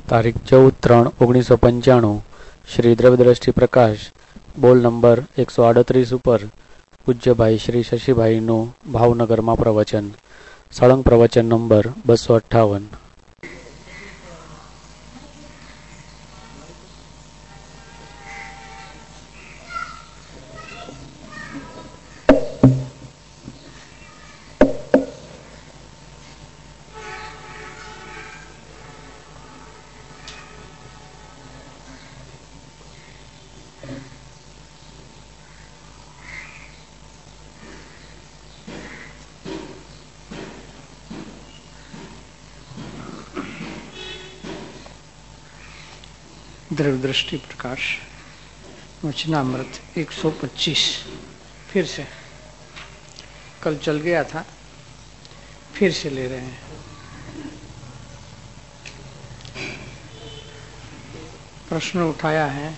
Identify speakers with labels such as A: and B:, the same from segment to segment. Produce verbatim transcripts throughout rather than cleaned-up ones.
A: तारीख चौदह ત્રણ ઓગણીસો પંચાણું શ્રી દ્રવ્યદ્રષ્ટિ પ્રકાશ બોલ નંબર એકસો આડત્રીસ ઉપર પૂજ્યભાઈ શ્રી શશીભાઈનું ભાવનગરમાં પ્રવચન સળંગ પ્રવચન નંબર બસો અઠ્ઠાવન.
B: द्रव्य दृष्टि प्रकाश वचनामृत एक सौ पच्चीस फिर से कल चल गया था, फिर से ले रहे हैं. प्रश्न उठाया है,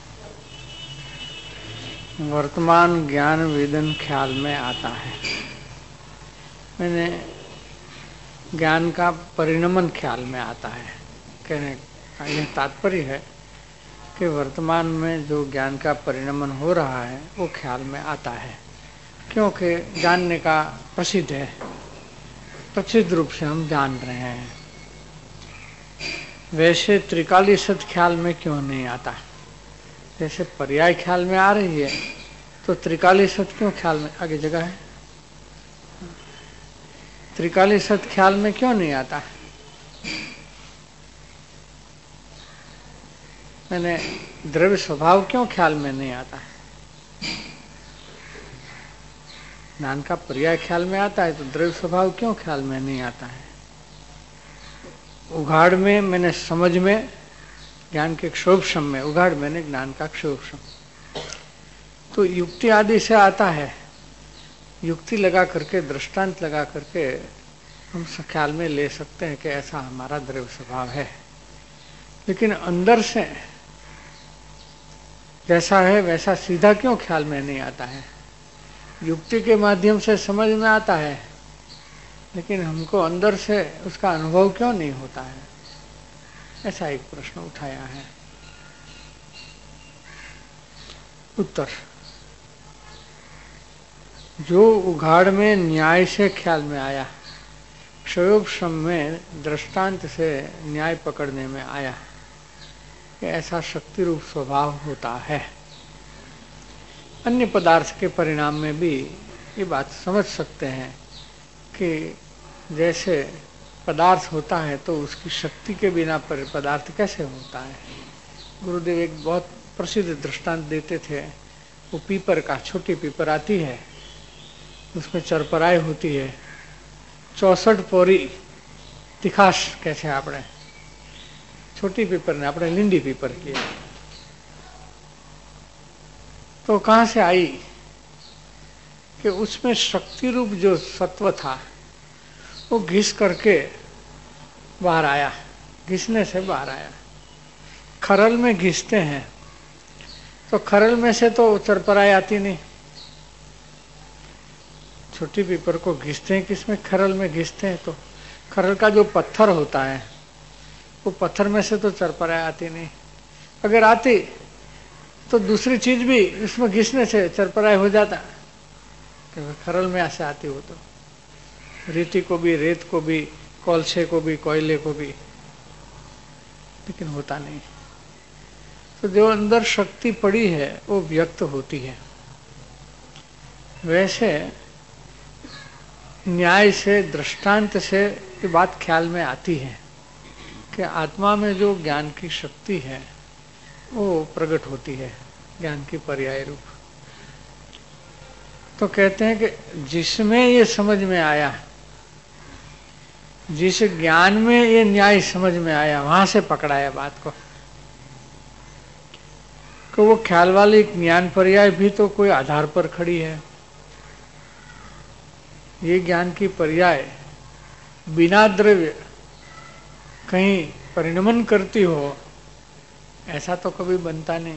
B: वर्तमान ज्ञान वेदन ख्याल में आता है. मैंने ज्ञान का परिणमन ख्याल में आता है. कहने का यह तात्पर्य है कि वर्तमान में जो ज्ञान का परिणमन हो रहा है वो ख्याल में आता है, क्योंकि जानने का प्रसिद्ध है, प्रसिद्ध रूप से हम जान रहे हैं. वैसे त्रिकाली सत ख्याल में क्यों नहीं आता? जैसे पर्याय ख्याल में आ रही है तो त्रिकाली सत क्यों ख्याल में? आगे जगह है. त्रिकाली सत ख्याल में क्यों नहीं आता? मैंने द्रव्य स्वभाव क्यों ख्याल में नहीं आता है? ज्ञान का पर्याय ख्याल में आता है तो द्रव्य स्वभाव क्यों ख्याल में नहीं आता है? उघाड़ में मैंने समझ में ज्ञान के क्षोभशम में, उघाड़ मैंने ज्ञान का क्षोभशम, तो युक्ति आदि से आता है. युक्ति लगा करके, दृष्टांत लगा करके हम ख्याल में ले सकते हैं कि ऐसा हमारा द्रव्य स्वभाव है. लेकिन अंदर से जैसा है वैसा सीधा क्यों ख्याल में नहीं आता है? युक्ति के माध्यम से समझ में आता है, लेकिन हमको अंदर से उसका अनुभव क्यों नहीं होता है? ऐसा एक प्रश्न उठाया है. उत्तर, जो उघाड़ में न्याय से ख्याल में आया, क्षयोपशम में दृष्टांत से न्याय पकड़ने में आया कि ऐसा शक्ति रूप स्वभाव होता है. अन्य पदार्थ के परिणाम में भी ये बात समझ सकते हैं कि जैसे पदार्थ होता है तो उसकी शक्ति के बिना पर पदार्थ कैसे होता है. गुरुदेव एक बहुत प्रसिद्ध दृष्टांत देते थे. वो पीपर का, छोटी पीपर आती है, उसमें चरपराई होती है, चौसठ पोरी तिखाश कैसे आपने छोटी पीपर ने अपने लिंडी पीपर की, तो कहां से आई कि उसमें शक्ति रूप जो सत्व था वो घिस करके बाहर आया, घिसने से बाहर आया. खरल में घिसते हैं तो खरल में से तो चरपराई आती नहीं. छोटी पीपर को घिसते हैं किसमें? खरल में घिसते हैं. तो खरल का जो पत्थर होता है वो पत्थर में से तो चरपराई आती नहीं. अगर आती तो दूसरी चीज भी इसमें घिसने से चरपराई हो जाता, क्योंकि खरल में ऐसे आती हो तो रेती को भी, रेत को भी, कोलसे को भी, कोयले को भी, लेकिन होता नहीं. तो जो अंदर शक्ति पड़ी है वो व्यक्त होती है. वैसे न्याय से, दृष्टांत से ये बात ख्याल में आती है कि आत्मा में जो ज्ञान की शक्ति है वो प्रकट होती है, ज्ञान की पर्याय रूप. तो कहते हैं कि जिसमें ये समझ में आया, जिस ज्ञान में ये न्याय समझ में आया, वहां से पकड़ाया बात को. कि वो ख्याल वाली ज्ञान पर्याय भी तो कोई आधार पर खड़ी है. ये ज्ञान की पर्याय बिना द्रव्य कहीं परिणमन करती हो, ऐसा तो कभी बनता नहीं,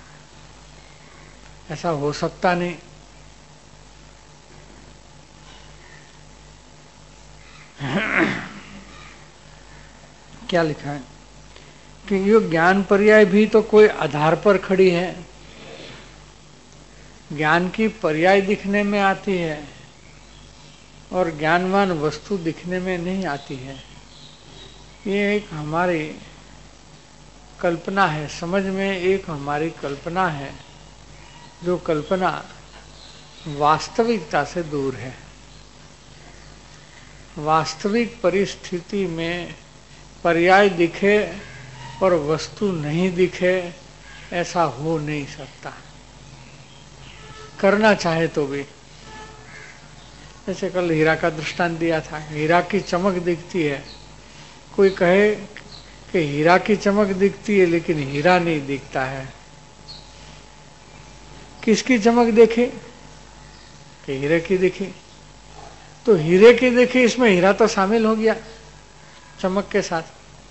B: ऐसा हो सकता नहीं. क्या लिखा है? कि ये ज्ञान पर्याय भी तो कोई आधार पर खड़ी है। ज्ञान की पर्याय दिखने में आती है और ज्ञानवान वस्तु दिखने में नहीं आती है। ये एक हमारी कल्पना है, समझ में एक हमारी कल्पना है, जो कल्पना वास्तविकता से दूर है। वास्तविक परिस्थिति में पर्याय दिखे और वस्तु नहीं दिखे, ऐसा हो नहीं सकता, करना चाहे तो भी। जैसे कल हीरा का दृष्टांत दिया था, हीरा की चमक दिखती है, कोई कहे कि हीरा की चमक दिखती है लेकिन हीरा नहीं दिखता है। किसकी चमक देखी? कि हीरे की दिखी। तो हीरे की देखी, इसमें हीरा तो शामिल हो गया चमक के साथ।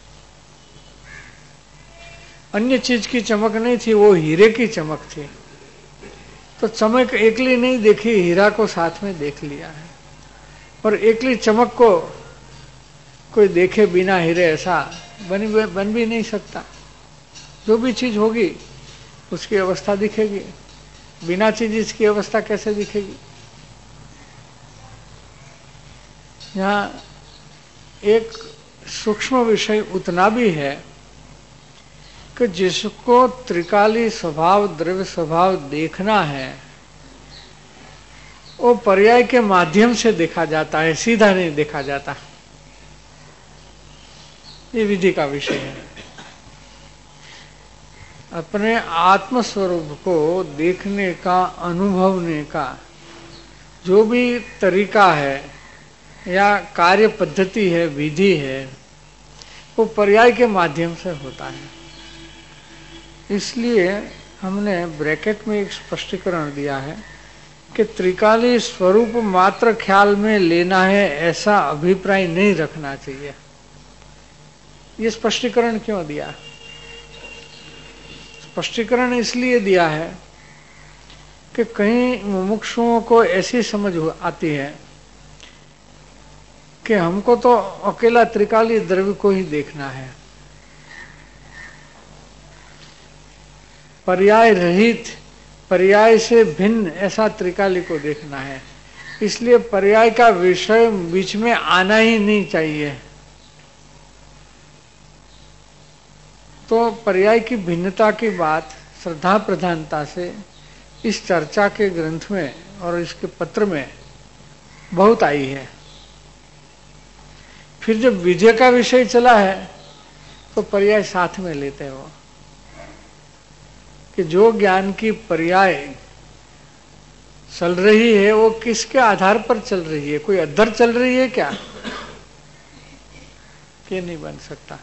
B: अन्य चीज की चमक नहीं थी, वो हीरे की चमक थी। तो चमक एकली नहीं देखी, हीरा को साथ में देख लिया है। और एकली चमक को कोई देखे बिना हीरे ऐसा बन बन भी नहीं सकता। जो भी चीज होगी उसकी अवस्था दिखेगी, बिना चीज इसकी अवस्था कैसे दिखेगी? यहाँ एक सूक्ष्म विषय उतना भी है कि जिसको त्रिकाली स्वभाव, द्रव्य स्वभाव देखना है, वो पर्याय के माध्यम से देखा जाता है, सीधा नहीं देखा जाता। ये विधि का विषय है। अपने आत्म स्वरूप को देखने का, अनुभवने का जो भी तरीका है या कार्य पद्धति है, विधि है, वो पर्याय के माध्यम से होता है। इसलिए हमने ब्रैकेट में एक स्पष्टीकरण दिया है कि त्रिकाली स्वरूप मात्र ख्याल में लेना है, ऐसा अभिप्राय नहीं रखना चाहिए। ये स्पष्टीकरण क्यों दिया? स्पष्टीकरण इसलिए दिया है कि कई मुमुक्षुओं को ऐसी समझ आती है कि हमको तो अकेला त्रिकाली द्रव्य को ही देखना है, पर्याय रहित, पर्याय से भिन्न ऐसा त्रिकाली को देखना है। इसलिए पर्याय का विषय बीच में आना ही नहीं चाहिए। तो पर्याय की भिन्नता की बात श्रद्धा प्रधानता से इस चर्चा के ग्रंथ में और इसके पत्र में बहुत आई है। फिर जब विजय का विषय चला है तो पर्याय साथ में लेते हो कि जो ज्ञान की पर्याय चल रही है वो किसके आधार पर चल रही है? कोई अद्धर चल रही है क्या? ये नहीं बन सकता।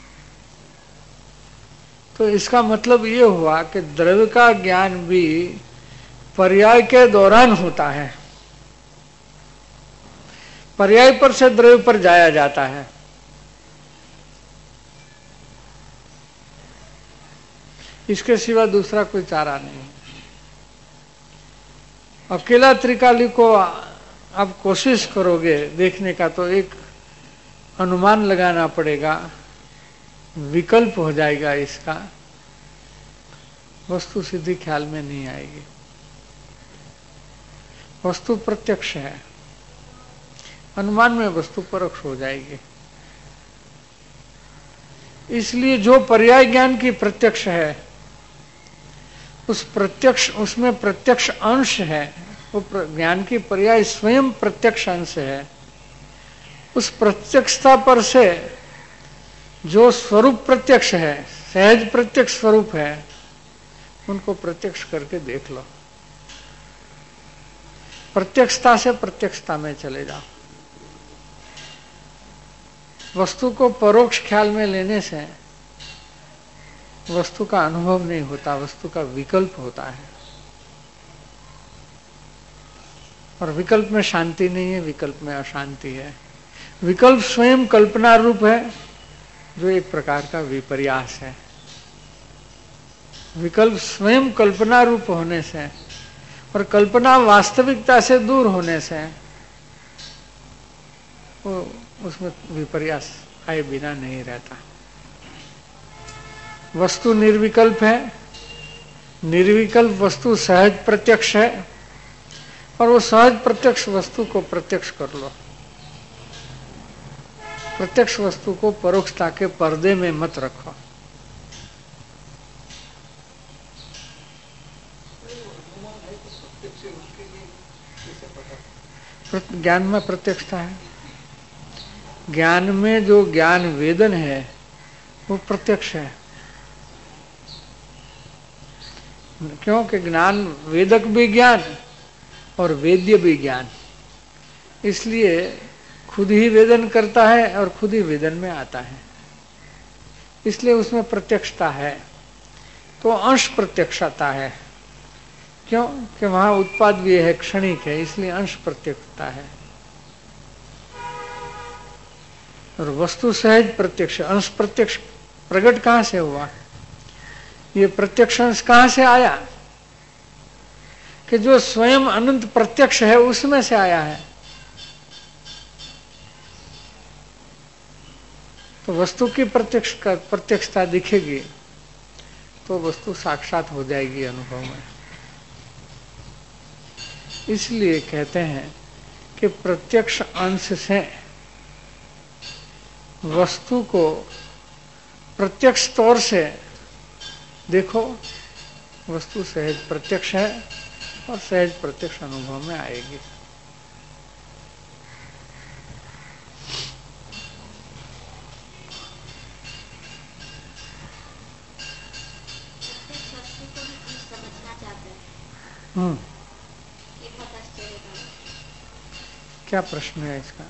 B: तो इसका मतलब ये हुआ कि द्रव्य का ज्ञान भी पर्याय के दौरान होता है, पर्याय पर से द्रव्य पर जाया जाता है। इसके सिवा दूसरा कोई चारा नहीं। अकेला त्रिकाली को आप कोशिश करोगे देखने का तो एक अनुमान लगाना पड़ेगा, विकल्प हो जाएगा इसका, वस्तु सीधी ख्याल में नहीं आएगी। वस्तु प्रत्यक्ष है, अनुमान में वस्तु परोक्ष हो जाएगी। इसलिए जो पर्याय ज्ञान की प्रत्यक्ष है, उस प्रत्यक्ष, उसमें प्रत्यक्ष अंश है, वो ज्ञान की पर्याय स्वयं प्रत्यक्ष अंश है। उस प्रत्यक्षता पर से जो स्वरूप प्रत्यक्ष है, सहज प्रत्यक्ष स्वरूप है, उनको प्रत्यक्ष करके देख लो। प्रत्यक्षता से प्रत्यक्षता में चले जाओ। वस्तु को परोक्ष ख्याल में लेने से वस्तु का अनुभव नहीं होता, वस्तु का विकल्प होता है। और विकल्प में शांति नहीं है, विकल्प में अशांति है। विकल्प स्वयं कल्पना रूप है, जो एक प्रकार का विपर्यास है। विकल्प स्वयं कल्पना रूप होने से और कल्पना वास्तविकता से दूर होने से वो उसमें विपर्यास आए बिना नहीं रहता। वस्तु निर्विकल्प है, निर्विकल्प वस्तु सहज प्रत्यक्ष है, और वो सहज प्रत्यक्ष वस्तु को प्रत्यक्ष कर लो। प्रत्यक्ष वस्तु को परोक्षता के पर्दे में मत रखो। ज्ञान में प्रत्यक्षता है। ज्ञान में जो ज्ञान वेदन है वो प्रत्यक्ष है। क्योंकि ज्ञान वेदक भी ज्ञान और वेद्य भी ज्ञान, इसलिए खुद ही वेदन करता है और खुद ही वेदन में आता है, इसलिए उसमें प्रत्यक्षता है। तो अंश प्रत्यक्षता है, क्यों कि वहां उत्पाद भी है, क्षणिक है, इसलिए अंश प्रत्यक्षता है। और वस्तु सहज प्रत्यक्ष, अंश प्रत्यक्ष प्रकट कहां से हुआ? ये प्रत्यक्ष अंश कहां से आया? कि जो स्वयं अनंत प्रत्यक्ष है उसमें से आया है। तो वस्तु की प्रत्यक्ष प्रत्यक्षता दिखेगी तो वस्तु साक्षात हो जाएगी अनुभव में। इसलिए कहते हैं कि प्रत्यक्ष अंश से वस्तु को प्रत्यक्ष तौर से देखो, वस्तु सहज प्रत्यक्ष है और सहज प्रत्यक्ष अनुभव में आएगी। हम्म क्या प्रश्न है इसका?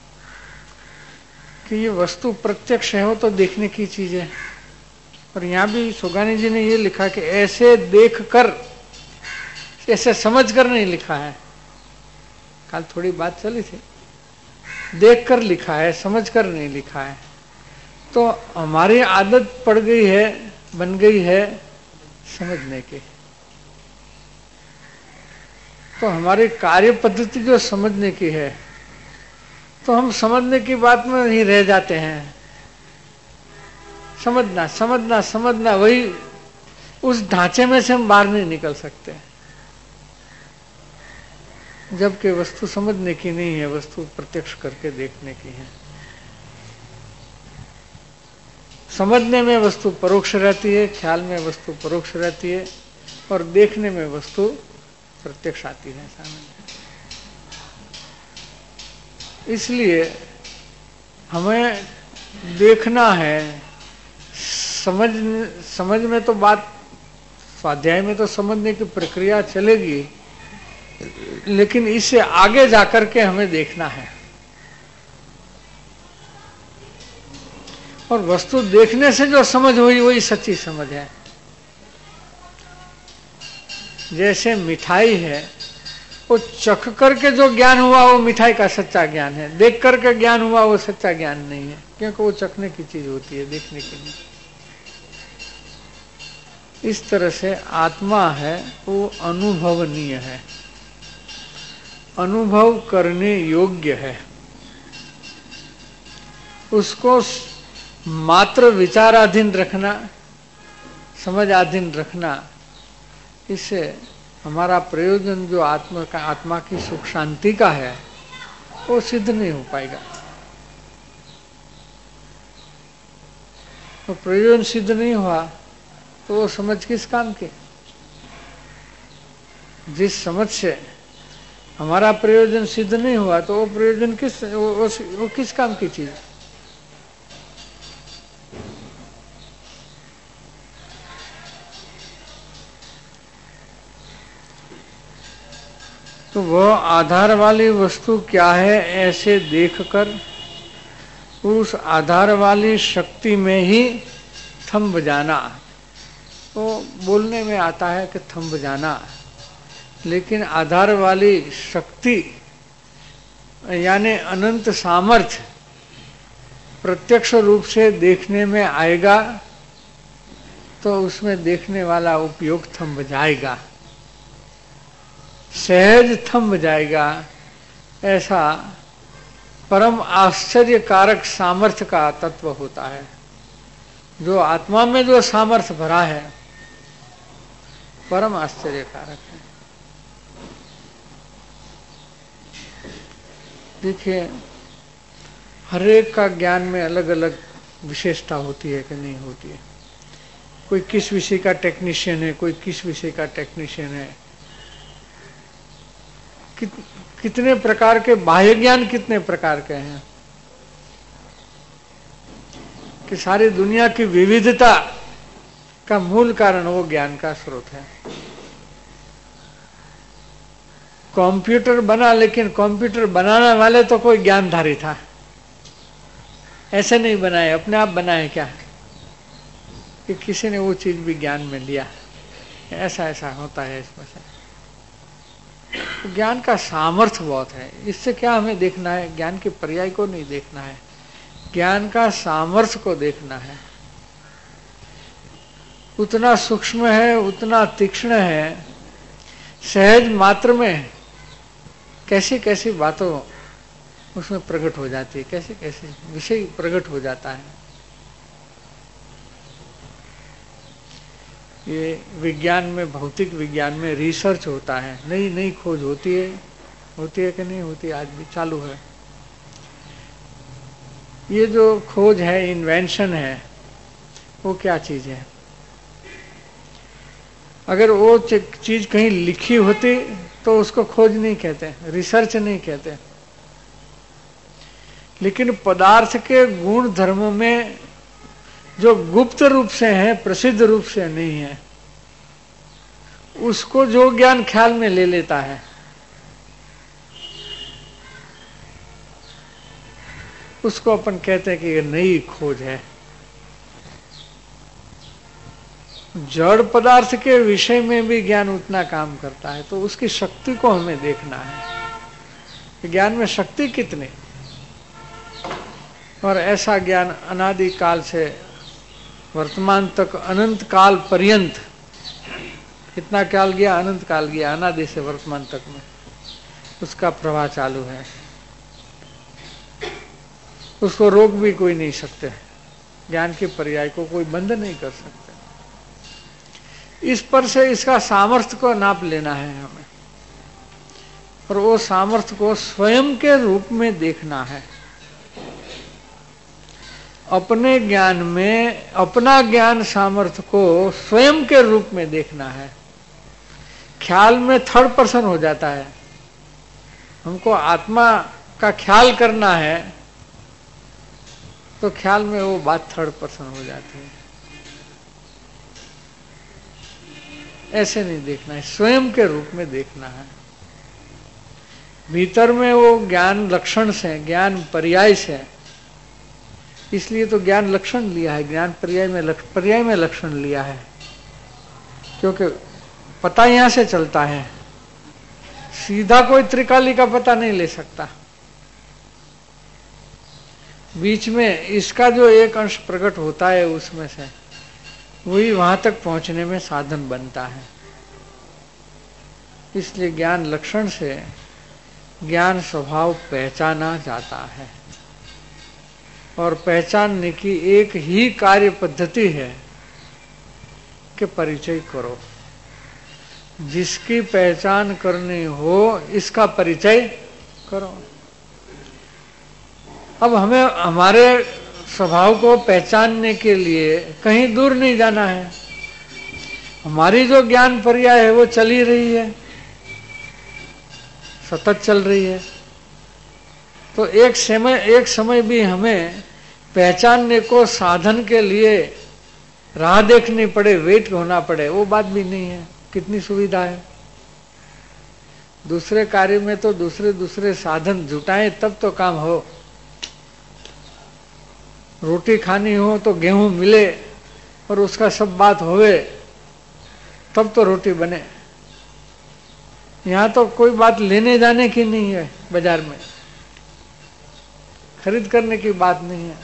B: कि ये वस्तु प्रत्यक्ष है, हो तो देखने की चीज है। और यहां भी सुगानी जी ने ये लिखा कि ऐसे देख कर, ऐसे समझ कर नहीं लिखा है। कल थोड़ी बात चली थी, देख कर लिखा है, समझ कर नहीं लिखा है। तो हमारी आदत पड़ गई है, बन गई है समझने की। तो हमारी कार्य पद्धति जो समझने की है, तो हम समझने की बात में ही रह जाते हैं। समझना समझना समझना, वही उस ढांचे में से हम बाहर नहीं निकल सकते। जबकि वस्तु समझने की नहीं है, वस्तु प्रत्यक्ष करके देखने की है। समझने में वस्तु परोक्ष रहती है, ख्याल में वस्तु परोक्ष रहती है, और देखने में वस्तु प्रत्यक्ष आती है सामने। इसलिए हमें देखना है। समझ समझ में तो बात, स्वाध्याय में तो समझने की प्रक्रिया चलेगी, लेकिन इससे आगे जाकर के हमें देखना है। और वस्तु देखने से जो समझ हुई वही सच्ची समझ है। जैसे मिठाई है, वो चख करके जो ज्ञान हुआ वो मिठाई का सच्चा ज्ञान है। देख करके ज्ञान हुआ वो सच्चा ज्ञान नहीं है, क्योंकि वो चखने की चीज होती है, देखने की नहीं। इस तरह से आत्मा है वो अनुभवनीय है, अनुभव करने योग्य है। उसको मात्र विचाराधीन रखना, समझाधीन रखना, इससे हमारा प्रयोजन जो आत्मा का, आत्मा की सुख शांति का है, वो सिद्ध नहीं हो पाएगा। तो प्रयोजन सिद्ध नहीं हुआ तो वो समझ किस काम की? जिस समझ से हमारा प्रयोजन सिद्ध नहीं हुआ तो वो प्रयोजन किस वो, वो, वो किस काम की चीज? तो वह आधार वाली वस्तु क्या है, ऐसे देखकर उस आधार वाली शक्ति में ही थंब जाना। तो बोलने में आता है कि थंब जाना, लेकिन आधार वाली शक्ति यानी अनंत सामर्थ्य प्रत्यक्ष रूप से देखने में आएगा तो उसमें देखने वाला उपयोग थंब जाएगा, सहज थंब जाएगा। ऐसा परम आश्चर्यकारक सामर्थ्य का तत्व होता है। जो आत्मा में जो सामर्थ्य भरा है परम आश्चर्यकारक है। देखिए, हर एक का ज्ञान में अलग अलग विशेषता होती है कि नहीं होती है। कोई किस विषय का टेक्नीशियन है, कोई किस विषय का टेक्नीशियन है। कित, कितने प्रकार के बाह्य ज्ञान कितने प्रकार के हैं कि सारी दुनिया की विविधता का मूल कारण वो ज्ञान का स्रोत है। कंप्यूटर बना, लेकिन कंप्यूटर बनाने वाले तो कोई ज्ञानधारी था, ऐसे नहीं बनाए, अपने आप बनाए क्या कि किसी ने वो चीज भी ज्ञान में लिया। ऐसा ऐसा होता है इसमें से। तो ज्ञान का सामर्थ्य बहुत है। इससे क्या हमें देखना है? ज्ञान के पर्याय को नहीं देखना है, ज्ञान का सामर्थ्य को देखना है। उतना सूक्ष्म है, उतना तीक्ष्ण है, सहज मात्र में कैसी कैसी बातों उसमें प्रकट हो जाती है, कैसे कैसे विषय प्रकट हो जाता है। ये विज्ञान में, भौतिक विज्ञान में रिसर्च होता है, नई नई खोज होती है, होती है कि नहीं होती, आज भी चालू है। ये जो खोज है, इन्वेंशन है, वो क्या चीज है? अगर वो चीज कहीं लिखी होती तो उसको खोज नहीं कहते, रिसर्च नहीं कहते। लेकिन पदार्थ के गुण धर्म में जो गुप्त रूप से है, प्रसिद्ध रूप से नहीं है, उसको जो ज्ञान ख्याल में ले लेता है, उसको अपन कहते हैं कि ये नई खोज है। जड़ पदार्थ के विषय में भी ज्ञान उतना काम करता है, तो उसकी शक्ति को हमें देखना है। ज्ञान में शक्ति कितनी, और ऐसा ज्ञान अनादि काल से वर्तमान तक, अनंत काल पर्यंत, कितना काल गया? अनंत काल गया, अनादि से वर्तमान तक में उसका प्रवाह चालू है। उसको रोक भी कोई नहीं सकते, ज्ञान के पर्याय को कोई बंद नहीं कर सकते। इस पर से इसका सामर्थ्य को नाप लेना है हमें, और वो सामर्थ्य को स्वयं के रूप में देखना है। अपने ज्ञान में अपना ज्ञान सामर्थ्य को स्वयं के रूप में देखना है। ख्याल में थर्ड पर्सन हो जाता है। हमको आत्मा का ख्याल करना है तो ख्याल में वो बात थर्ड पर्सन हो जाती है। ऐसे नहीं देखना है, स्वयं के रूप में देखना है। भीतर में वो ज्ञान लक्षण से, ज्ञान पर्याय से, इसलिए तो ज्ञान लक्षण लिया है, ज्ञान पर्याय में लक्ष, पर्याय में लक्षण लिया है, क्योंकि पता यहां से चलता है। सीधा कोई त्रिकाली का पता नहीं ले सकता। बीच में इसका जो एक अंश प्रकट होता है, उसमें से वही वहां तक पहुंचने में साधन बनता है। इसलिए ज्ञान लक्षण से ज्ञान स्वभाव पहचाना जाता है, और पहचानने की एक ही कार्य पद्धति है कि परिचय करो। जिसकी पहचान करनी हो, इसका परिचय करो। अब हमें हमारे स्वभाव को पहचानने के लिए कहीं दूर नहीं जाना है। हमारी जो ज्ञान पर्याय है वो चल ही रही है, सतत चल रही है। तो एक समय एक समय भी हमें पहचानने को साधन के लिए राह देखनी पड़े, वेट होना पड़े, वो बात भी नहीं है। कितनी सुविधा है। दूसरे कार्य में तो दूसरे दूसरे साधन जुटाएं तब तो काम हो। रोटी खानी हो तो गेहूं मिले और उसका सब बात होवे तब तो रोटी बने। यहां तो कोई बात लेने जाने की नहीं है, बाजार में खरीद करने की बात नहीं है।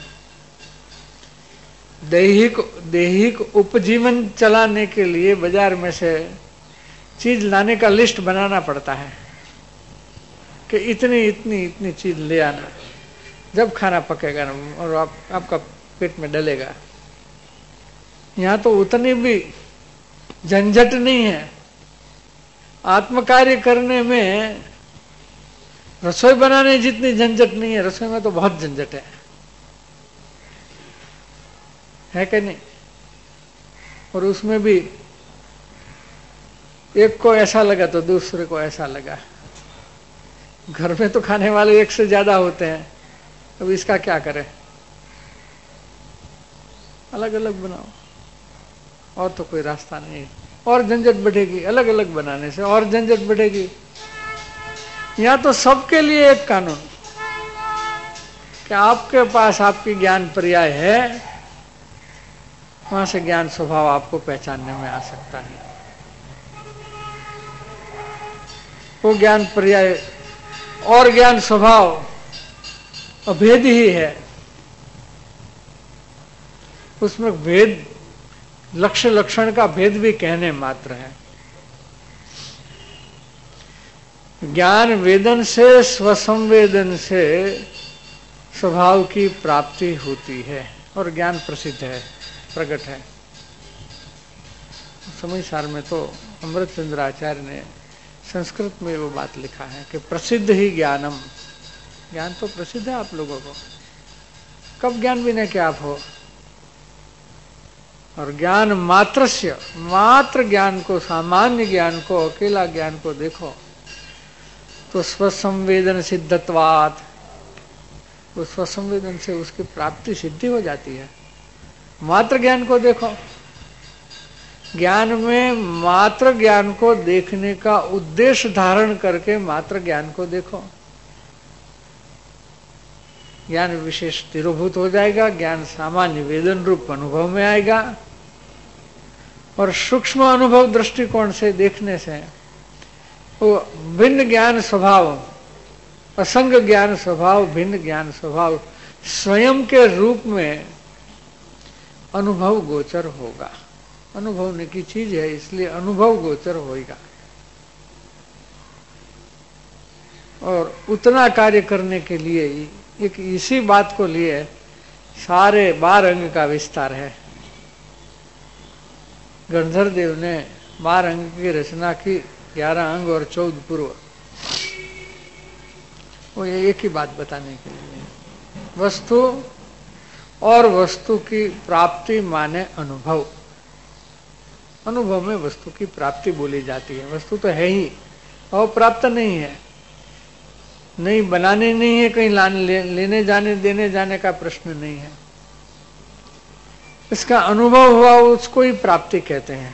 B: दैहिक दैहिक उपजीवन चलाने के लिए बाजार में से चीज लाने का लिस्ट बनाना पड़ता है कि इतनी इतनी इतनी चीज ले आना, जब खाना पकेगा और आप, आपका पेट में डलेगा। यहां तो उतनी भी झंझट नहीं है। आत्म कार्य करने में रसोई बनाने जितनी झंझट नहीं है, रसोई में तो बहुत झंझट है, है कि नहीं? और उसमें भी एक को ऐसा लगा तो दूसरे को ऐसा लगा। घर में तो खाने वाले एक से ज्यादा होते हैं, अब इसका क्या करें? अलग अलग बनाओ, और तो कोई रास्ता नहीं। और झंझट बढ़ेगी, अलग अलग बनाने से और झंझट बढ़ेगी। यहां तो सबके लिए एक कानून कि आपके पास आपकी ज्ञान पर्याय है, वहां से ज्ञान स्वभाव आपको पहचानने में आ सकता है। वो ज्ञान पर्याय और ज्ञान स्वभाव अभेद ही है, उसमें भेद लक्ष्य लक्षण का भेद भी कहने मात्र है। ज्ञान वेदन से, स्वसंवेदन से स्वभाव की प्राप्ति होती है और ज्ञान प्रसिद्ध है, प्रकट है। समय सार में तो अमृतचंद्र आचार्य ने संस्कृत में वो बात लिखा है कि प्रसिद्ध ही ज्ञानम, ज्ञान तो प्रसिद्ध है आप लोगों को, कब ज्ञान बिना क्या आप हो। और ज्ञान मात्रस्य, मात्र ज्ञान को, सामान्य ज्ञान को, अकेला ज्ञान को देखो तो स्वसंवेदन सिद्धत्वात्, उस स्वसंवेदन से उसकी प्राप्ति सिद्धि हो जाती है। मात्र ज्ञान को देखो, ज्ञान में मात्र ज्ञान को देखने का उद्देश्य धारण करके मात्र ज्ञान को देखो, ज्ञान विशेष तिरोभूत हो जाएगा, ज्ञान सामान्य वेदन रूप अनुभव में आएगा। और सूक्ष्म अनुभव दृष्टिकोण से देखने से वो भिन्न ज्ञान स्वभाव, असंग ज्ञान स्वभाव, भिन्न ज्ञान स्वभाव स्वयं के रूप में अनुभव गोचर होगा। अनुभवने की चीज है, इसलिए अनुभव गोचर होगा। और उतना कार्य करने के लिए एक इसी बात को लिए सारे बारह अंग का विस्तार है। गणधर देव ने बारह अंग की रचना की, ग्यारह अंग और चौदह पूर्व, वो ये एक ही बात बताने के लिए। वस्तु और वस्तु की प्राप्ति माने अनुभव, अनुभव में वस्तु की प्राप्ति बोली जाती है। वस्तु तो है ही, और प्राप्त नहीं है, नहीं बनाने नहीं है, कहीं लाने ले, लेने जाने देने जाने का प्रश्न नहीं है। इसका अनुभव हुआ, उसको ही प्राप्ति कहते हैं।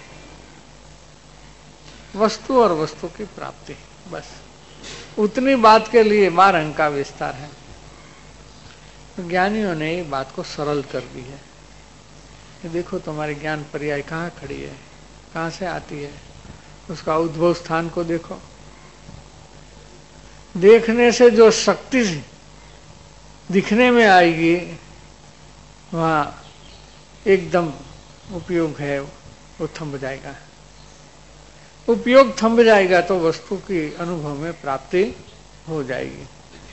B: वस्तु और वस्तु की प्राप्ति, बस उतनी बात के लिए बारह अंग का विस्तार है। तो ज्ञानियों ने ये बात को सरल कर दी है कि देखो तुम्हारी ज्ञान पर्याय कहाँ खड़ी है, कहाँ से आती है, उसका उद्भव स्थान को देखो। देखने से जो शक्ति दिखने में आएगी वहां एकदम उपयोग है, वो थम जाएगा। उपयोग थम जाएगा तो वस्तु की अनुभव में प्राप्ति हो जाएगी।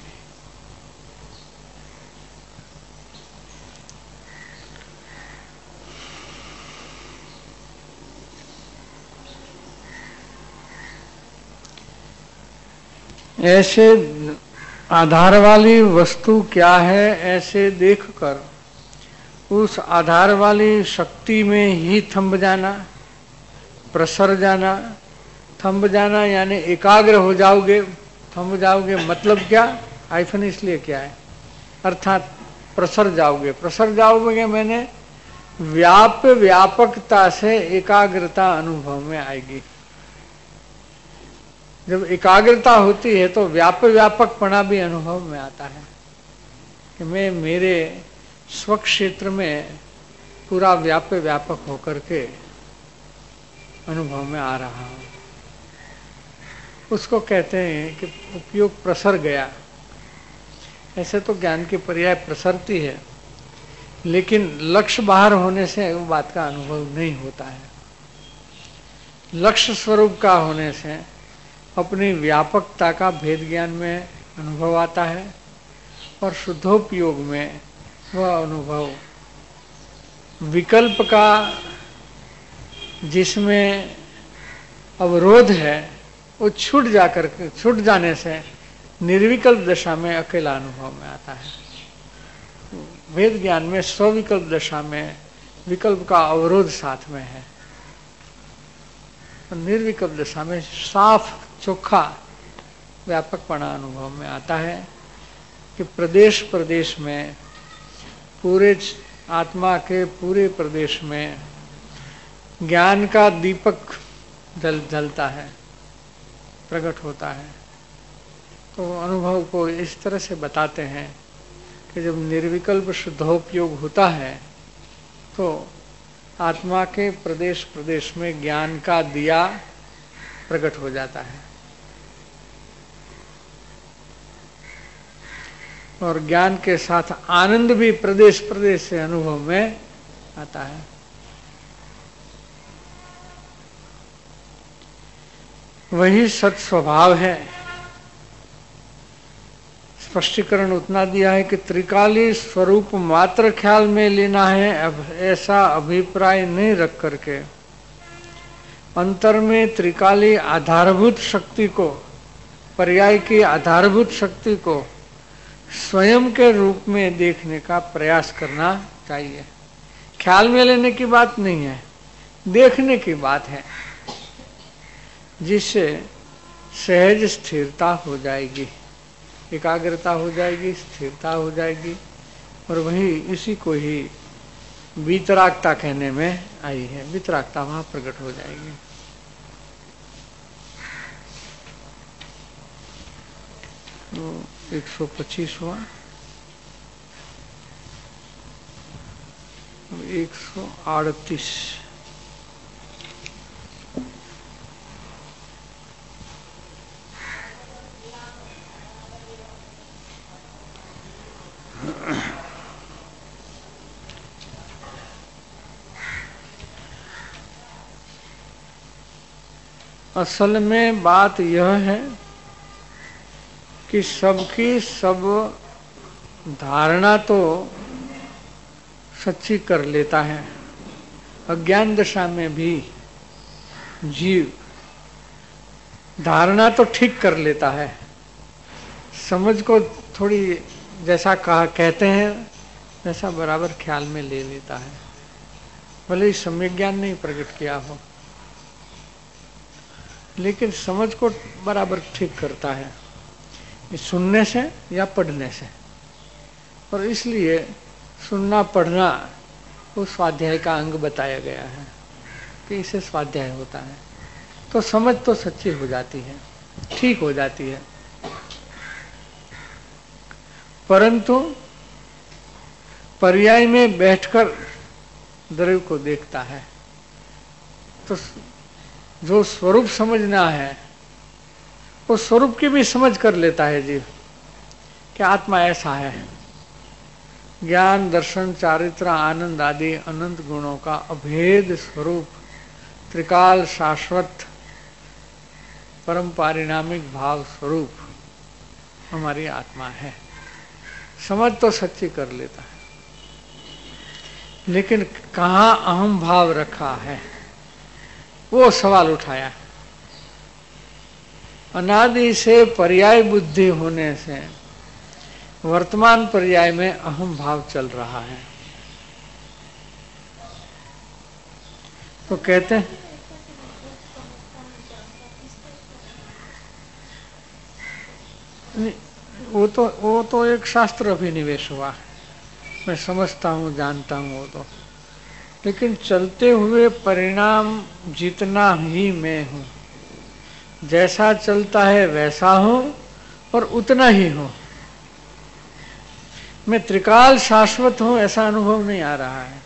B: ऐसे आधार वाली वस्तु क्या है, ऐसे देखकर उस आधार वाली शक्ति में ही थंब जाना, प्रसर जाना। थंब जाना यानी एकाग्र हो जाओगे, थंब जाओगे, मतलब क्या, हाइफन इसलिए क्या है, अर्थात प्रसर जाओगे। प्रसर जाओगे मैंने व्याप व्यापकता से एकाग्रता अनुभव में आएगी। जब एकाग्रता होती है तो व्याप व्यापकपना भी अनुभव में आता है कि मैं मेरे स्व क्षेत्र में पूरा व्याप व्यापक होकर के अनुभव में आ रहा हूं। उसको कहते हैं कि उपयोग प्रसर गया। ऐसे तो ज्ञान की पर्याय प्रसरती है, लेकिन लक्ष्य बाहर होने से वो बात का अनुभव नहीं होता है। लक्ष्य स्वरूप का होने से अपनी व्यापकता का भेद ज्ञान में अनुभव आता है और शुद्धोपयोग में वह अनुभव विकल्प का जिसमें अवरोध है वो छूट जाकर छूट जाने से निर्विकल्प दशा में अकेला अनुभव में आता है। वेद ज्ञान में स्विकल्प दशा में विकल्प का अवरोध साथ में है, निर्विकल्प दशा में साफ चोखा व्यापकपना अनुभव में आता है कि प्रदेश प्रदेश में पूरे आत्मा के पूरे प्रदेश में ज्ञान का दीपक जल जलता है, प्रकट होता है। तो अनुभव को इस तरह से बताते हैं कि जब निर्विकल्प शुद्धोपयोग होता है तो आत्मा के प्रदेश प्रदेश में ज्ञान का दिया प्रकट हो जाता है और ज्ञान के साथ आनंद भी प्रदेश प्रदेश से अनुभव में आता है। वही सत स्वभाव है। स्पष्टीकरण उतना दिया है कि त्रिकाली स्वरूप मात्र ख्याल में लेना है, अब ऐसा अभिप्राय नहीं रख करके अंतर में त्रिकाली आधारभूत शक्ति को, पर्याय की आधारभूत शक्ति को स्वयं के रूप में देखने का प्रयास करना चाहिए। ख्याल में लेने की बात नहीं है, देखने की बात है, जिससे सहज स्थिरता हो जाएगी, एकाग्रता हो जाएगी, स्थिरता हो जाएगी और वही इसी को ही वितरागता कहने में आई है। वितरागता वहां प्रकट हो जाएगी। तो एक सौ पच्चीस हुआ, एक सौ अड़तीस। असल में बात यह है कि सबकी सब धारणा तो सच्ची कर लेता है। अज्ञान दशा में भी जीव धारणा तो ठीक कर लेता है, समझ को थोड़ी जैसा कहा कहते हैं वैसा बराबर ख्याल में ले लेता है, भले ही सम्यक ज्ञान नहीं प्रकट किया हो, लेकिन समझ को बराबर ठीक करता है सुनने से या पढ़ने से। और इसलिए सुनना पढ़ना वो स्वाध्याय का अंग बताया गया है कि इसे स्वाध्याय होता है, तो समझ तो सच्ची हो जाती है, ठीक हो जाती है। परंतु पर्याय में बैठकर द्रव्य को देखता है तो जो स्वरूप समझना है वो स्वरूप की भी समझ कर लेता है जीव कि आत्मा ऐसा है। ज्ञान, दर्शन, चारित्र, आनंद आदि अनंत गुणों का अभेद स्वरूप त्रिकाल शाश्वत परम पारिणामिक भाव स्वरूप हमारी आत्मा है। समझ तो सच्ची कर लेता है, लेकिन कहाँ अहम भाव रखा है वो सवाल उठाया। अनादि से पर्याय बुद्धि होने से वर्तमान पर्याय में अहम भाव चल रहा है। तो कहते हैं वो तो वो तो एक शास्त्र अभिनिवेश हुआ, मैं समझता हूँ, जानता हूँ वो तो, लेकिन चलते हुए परिणाम जितना ही मैं हूँ, जैसा चलता है वैसा हूँ और उतना ही हूँ। मैं त्रिकाल शाश्वत हूँ ऐसा अनुभव नहीं आ रहा है।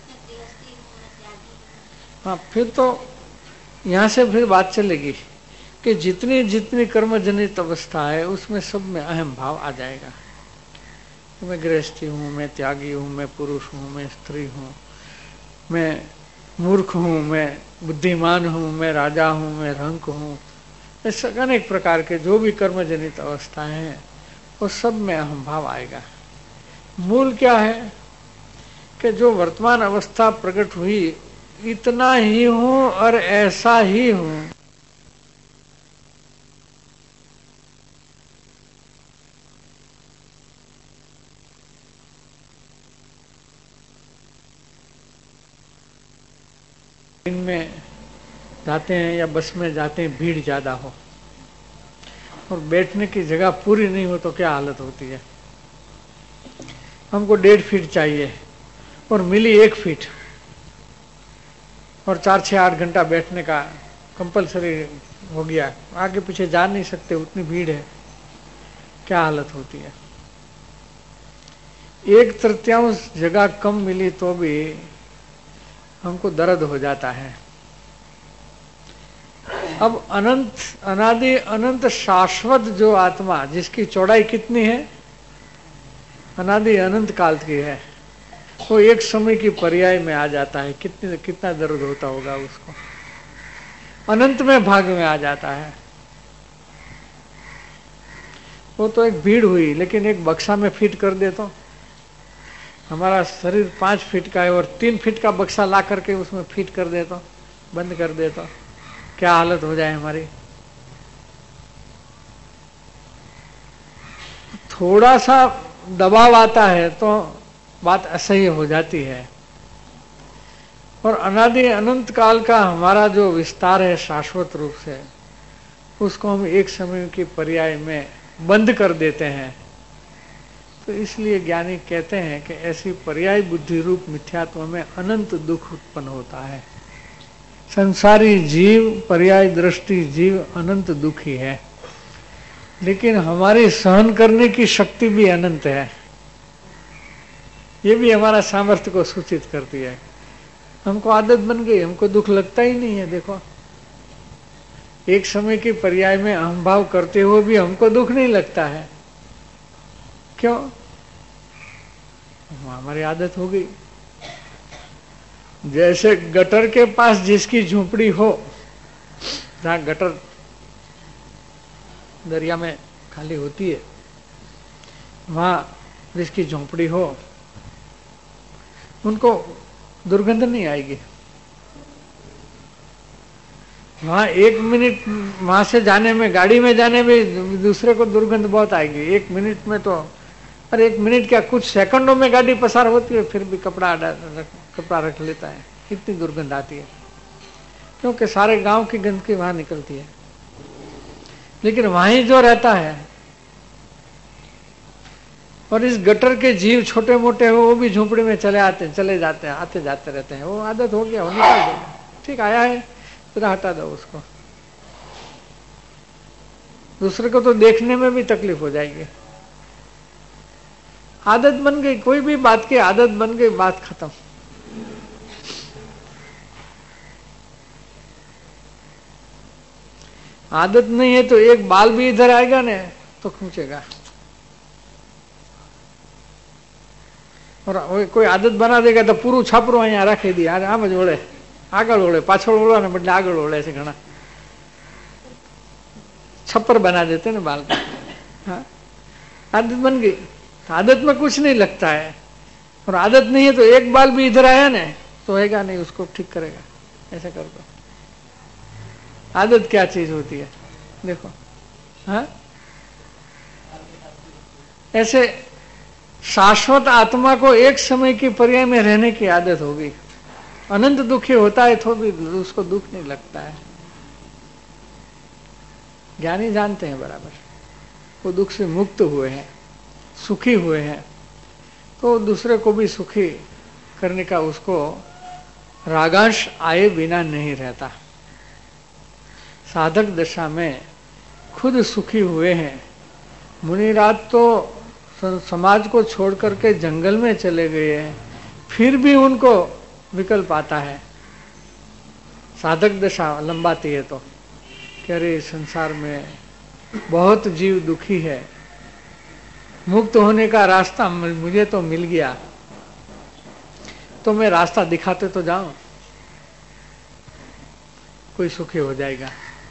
B: हाँ, फिर तो यहाँ से फिर बात चलेगी कि जितनी जितनी कर्मजनित अवस्था है उसमें सब में अहम भाव आ जाएगा। मैं गृहस्थी हूँ, मैं त्यागी हूँ, मैं पुरुष हूँ, मैं स्त्री हूँ, मैं मूर्ख हूँ, मैं बुद्धिमान हूँ, मैं राजा हूँ, मैं रंक हूँ, ऐसे अनेक प्रकार के जो भी कर्मजनित अवस्थाएं हैं वो सब में अहम भाव आएगा। मूल क्या है कि जो वर्तमान अवस्था प्रकट हुई इतना ही हूं और ऐसा ही हूं। इनमें जाते हैं या बस में जाते हैं, भीड़ ज्यादा हो और बैठने की जगह पूरी नहीं हो तो क्या हालत होती है। हमको डेढ़ फीट चाहिए और मिली एक फीट, और चार छः आठ घंटा बैठने का कंपलसरी हो गया, आगे पीछे जा नहीं सकते, उतनी भीड़ है, क्या हालत होती है। एक तृतीयांश जगह कम मिली तो भी हमको दर्द हो जाता है। अब अनंत अनादि अनंत शाश्वत जो आत्मा, जिसकी चौड़ाई कितनी है, अनादि अनंत काल की है, वो एक समय की पर्याय में आ जाता है। कितने कितना दर्द होता होगा उसको, अनंत में भाग में आ जाता है। वो तो एक भीड़ हुई, लेकिन एक बक्सा में फिट कर दे तो, हमारा शरीर पांच फीट का है और तीन फीट का बक्सा ला करके उसमें फिट कर दे तो, बंद कर दे तो क्या हालत हो जाए हमारी। थोड़ा सा दबाव आता है तो बात असह्य हो जाती है। और अनादि अनंत काल का हमारा जो विस्तार है शाश्वत रूप से, उसको हम एक समय की पर्याय में बंद कर देते हैं। तो इसलिए ज्ञानी कहते हैं कि ऐसी पर्याय बुद्धि रूप मिथ्यात्व में अनंत दुख उत्पन्न होता है। संसारी जीव, पर्याय दृष्टि जीव अनंत दुखी है, लेकिन हमारी सहन करने की शक्ति भी अनंत है। ये भी हमारा सामर्थ्य को सूचित करती है। हमको आदत बन गई, हमको दुख लगता ही नहीं है। देखो, एक समय की पर्याय में अहम भाव करते हुए भी हमको दुख नहीं लगता है। क्यों? हमारी आदत हो गई। जैसे गटर के पास जिसकी झोपड़ी हो, जहां गटर दरिया में खाली होती है, वहां जिसकी झोपड़ी हो, उनको दुर्गंध नहीं आएगी। वहां एक मिनट वहां से जाने में, गाड़ी में जाने में दूसरे को दुर्गंध बहुत आएगी। एक मिनट में तो, अरे एक मिनट क्या, कुछ सेकंडों में गाड़ी पसार होती है, फिर भी कपड़ा रख, कपड़ा रख लेता है, कितनी दुर्गंध आती है, क्योंकि सारे गांव की गंदगी वहां निकलती है। लेकिन वहीं जो रहता है, और इस गटर के जीव छोटे मोटे हो, वो भी झोपड़ी में चले आते चले जाते हैं, आते जाते रहते हैं। वो आदत हो गया, वो निकाल दो, ठीक आया है, फिर हटा दो उसको। दूसरे को तो देखने में भी तकलीफ हो जाएगी। आदत बन गई, कोई भी बात की आदत बन गई, बात खत्म। आदत नहीं है तो एक बाल भी इधर आएगा ना तो खींचेगा। और कोई आदत बना देगा तो पूરું छापरू અહીંયા રાખી દે, આમ જ ઓળે, આગળ ઓળે, પાછળ ઓળવાને बदले આગળ ઓળે છે ઘણા। छप्पर बना देते ना बाल का। हाँ, आदत बन गई। आदत में कुछ नहीं लगता है, और आदत नहीं है तो एक बाल भी इधर आया ना तो होएगा नहीं, उसको ठीक करेगा, ऐसा कर दो। आदत क्या चीज होती है, देखो। हाँ, ऐसे शाश्वत आत्मा को एक समय की पर्याय में रहने की आदत होगी। अनंत दुखी होता है तो भी उसको दुख नहीं लगता है। ज्ञानी जानते हैं बराबर, वो दुख से मुक्त हुए हैं, सुखी हुए हैं, तो दूसरे को भी सुखी करने का उसको रागांश आए बिना नहीं रहता। साधक दशा में खुद सुखी हुए हैं। मुनिराज तो समाज को छोड़ करके जंगल में चले गए हैं, फिर भी उनको विकल्प आता है। साधक दशा लंबाती है तो, कि अरे संसार में बहुत जीव दुखी है, मुक्त होने का रास्ता मुझे तो मिल गया, तो मैं रास्ता दिखाते तो जाऊं, कोई सुखी हो जाएगा।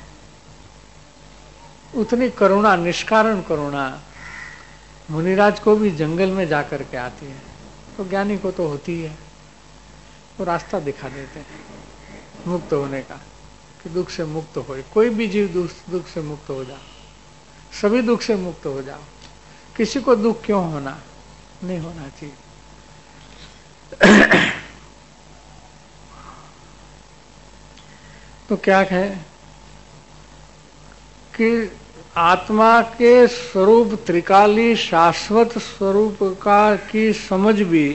B: उतनी करुणा, निष्कारण करुणा मुनिराज को भी जंगल में जाकर के आती है, तो ज्ञानी को तो होती है, वो रास्ता दिखा देते हैं। मुक्त होने का, कि दुख से मुक्त हो। कोई भी जीव दुख, दुख से मुक्त हो जाओ, सभी दुख से मुक्त हो जाओ। किसी को दुख क्यों होना, नहीं होना चाहिए। तो क्या है कि आत्मा के स्वरूप त्रिकाली शाश्वत स्वरूप का की समझ भी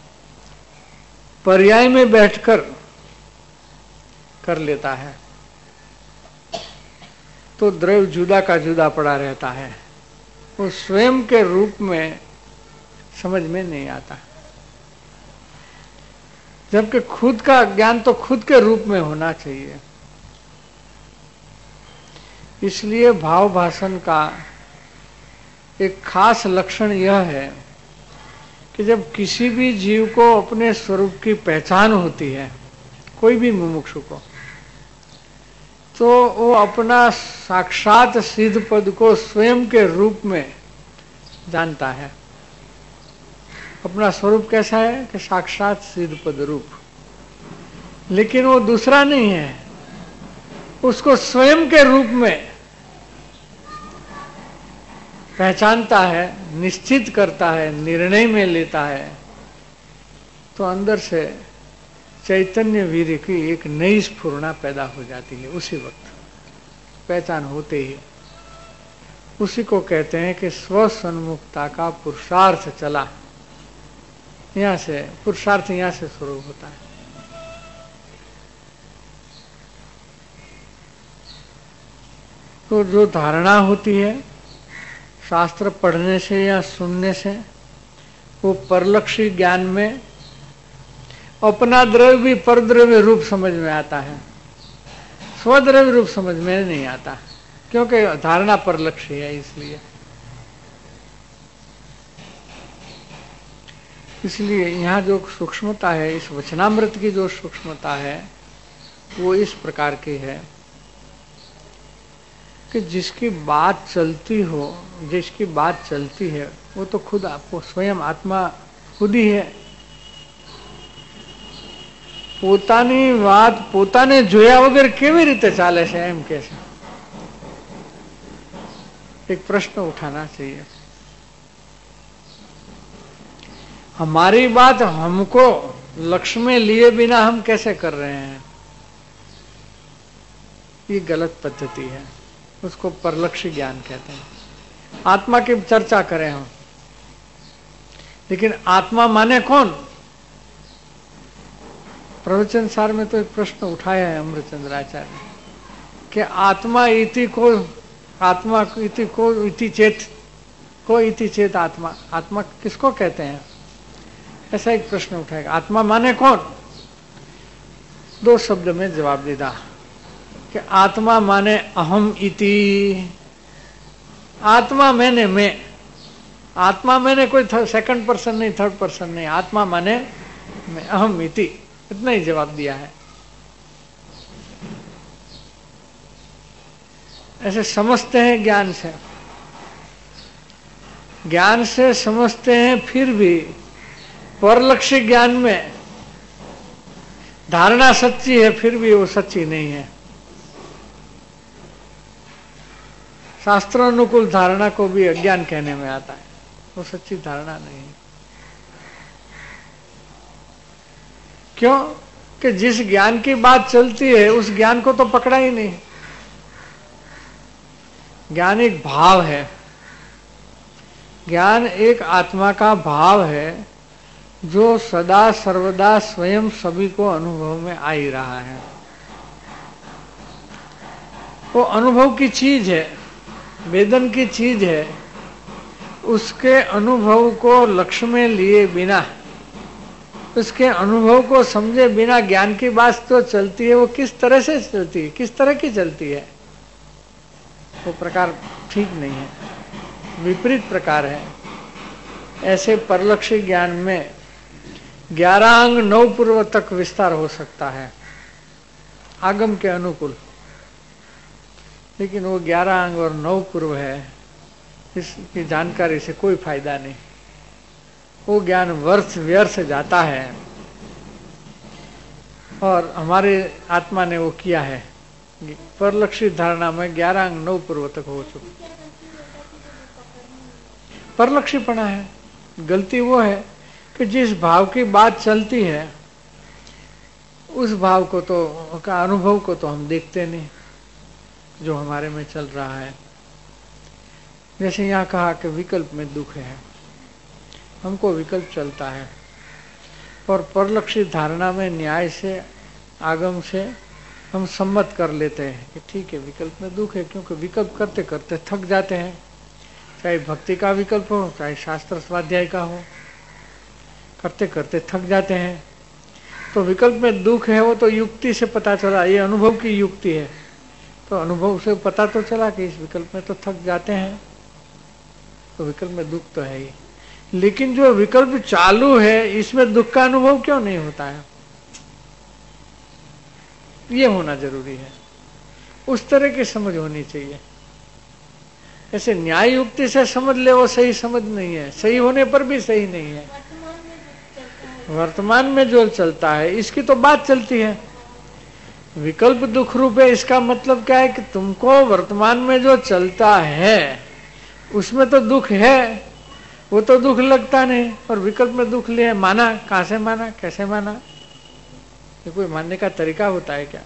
B: पर्याय में बैठकर कर लेता है तो द्रव्य जुदा का जुदा पड़ा रहता है, वो स्वयं के रूप में समझ में नहीं आता। जबकि खुद का ज्ञान तो खुद के रूप में होना चाहिए। इसलिए भाव भाषण का एक खास लक्षण यह है कि जब किसी भी जीव को अपने स्वरूप की पहचान होती है, कोई भी मुमुक्षु को, तो वो अपना साक्षात सिद्ध पद को स्वयं के रूप में जानता है। अपना स्वरूप कैसा है कि साक्षात सिद्ध पद रूप, लेकिन वो दूसरा नहीं है, उसको स्वयं के रूप में पहचानता है, निश्चित करता है, निर्णय में लेता है, तो अंदर से चैतन्य वीर्य की एक नई स्फुरना पैदा हो जाती है। उसी वक्त पहचान होते ही उसी को कहते हैं कि स्व सन्मुखता का पुरुषार्थ चला। यहां से पुरुषार्थ यहां से शुरू होता है। तो जो धारणा होती है शास्त्र पढ़ने से या सुनने से, वो परलक्षी ज्ञान में अपना द्रव्य भी परद्रव्य रूप समझ में आता है, स्वद्रव्य रूप समझ में नहीं आता, क्योंकि धारणा परलक्षी है। इसलिए इसलिए यहाँ जो सूक्ष्मता है, इस वचनामृत की जो सूक्ष्मता है, वो इस प्रकार की है कि जिसकी बात चलती हो, जिसकी बात चलती है, वो तो खुद आपको स्वयं आत्मा खुद ही है। પોતાની વાત પોતાને જોયા વગર કેવી રીતે ચાલે છે એમ કહે છે। एक प्रश्न उठाना चाहिए। हमारी बात हमको लक्ष्य में लिए बिना हम कैसे कर रहे हैं, ये गलत पद्धति है। उसको परलक्ष्य ज्ञान कहते हैं। आत्मा की चर्चा करें हम, लेकिन आत्मा माने कौन? प्रवचन सार में तो एक प्रश्न उठाया है अमृतचंद्र आचार्य ने कि आत्मा इति को, आत्मा इति को इति चेत, को इति चेत आत्मा, आत्मा किसको कहते हैं? ऐसा एक प्रश्न उठाएगा। आत्मा माने कौन? दो शब्द में जवाब देता कि आत्मा माने अहम इति। आत्मा मैंने मैं, आत्मा मैंने कोई सेकंड पर्सन नहीं, थर्ड पर्सन नहीं, आत्मा माने मैं, अहम इति, इतना ही जवाब दिया है। ऐसे समझते हैं ज्ञान से, ज्ञान से समझते हैं, फिर भी परलक्ष्य ज्ञान में धारणा सच्ची है, फिर भी वो सच्ची नहीं है। शास्त्रानुकूल धारणा को भी अज्ञान कहने में आता है, वो सच्ची धारणा नहीं है। क्यों? कि जिस ज्ञान की बात चलती है उस ज्ञान को तो पकड़ा ही नहीं। ज्ञान एक भाव है, ज्ञान एक आत्मा का भाव है जो सदा सर्वदा स्वयं सभी को अनुभव में आ ही रहा है। वो अनुभव की चीज है, वेदन की चीज है। उसके अनुभव को लक्ष्य में लिए बिना, उसके अनुभव को समझे बिना ज्ञान की बात तो चलती है। वो किस तरह से चलती है, किस तरह की चलती है, वो प्रकार ठीक नहीं है, विपरीत प्रकार है। ऐसे परलक्ष्य ज्ञान में ग्यारह अंग नौ पूर्व तक विस्तार हो सकता है आगम के अनुकूल, लेकिन वो ग्यारह अंग और नौ पूर्व है, इसकी जानकारी से कोई फायदा नहीं। वो ज्ञान व्यर्थ व्यर्थ जाता है। और हमारे आत्मा ने वो किया है। परलक्षित धारणा में ग्यारह अंग नौ पूर्व तक हो चुके। परलक्षीपणा है। गलती वो है कि जिस भाव की बात चलती है उस भाव को तो का अनुभव को तो हम देखते नहीं जो हमारे में चल रहा है। जैसे यहाँ कहा कि विकल्प में दुख है, हमको विकल्प चलता है और परलक्षित धारणा में न्याय से आगम से हम सम्मत कर लेते हैं कि ठीक है विकल्प में दुख है, क्योंकि विकल्प करते करते थक जाते हैं। चाहे भक्ति का विकल्प हो चाहे शास्त्र स्वाध्याय का हो, करते करते थक जाते हैं। तो विकल्प में दुख है वो तो युक्ति से पता चला, ये अनुभव की युक्ति है, तो अनुभव से पता तो चला कि इस विकल्प में तो थक जाते हैं, तो विकल्प में दुख तो है ही। लेकिन जो विकल्प चालू है इसमें दुख का अनुभव क्यों नहीं होता है, ये होना जरूरी है। उस तरह की समझ होनी चाहिए। ऐसे न्याय युक्ति से समझ ले वो सही समझ नहीं है, सही होने पर भी सही नहीं है। वर्तमान में जो चलता है इसकी तो बात चलती है। विकल्प दुख रूप है, इसका मतलब क्या है कि तुमको वर्तमान में जो चलता है उसमें तो दुख है, वो तो दुख लगता नहीं, और विकल्प में दुख लिए माना, कहां से माना, कैसे माना, ये कोई मानने का तरीका होता है क्या?